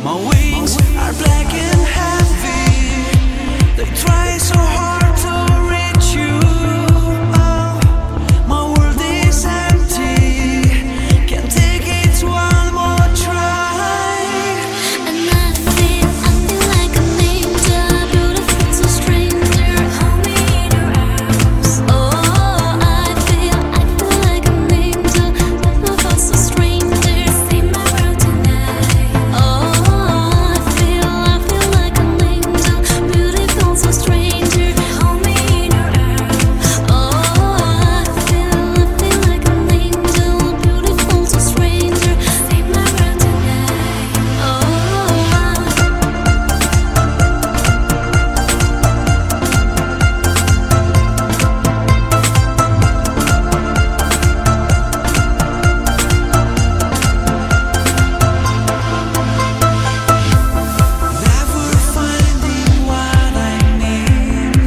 My wings are black and heavy. They try so hard to reach you. Oh, my world is empty. Can't take it one more try. And I feel like an angel, beautiful, so stranger. Hold me in your arms. Oh, I feel like an angel, beautiful, so stranger. See my world tonight. Oh, I feel like an angel, beautiful, so stranger. Hold me in your arms. Oh, I feel like an angel, beautiful, so stranger. See my world tonight. Oh. Never finding what I need,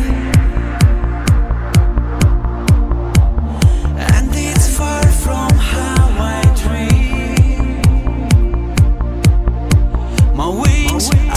and it's far from how I dream. My wings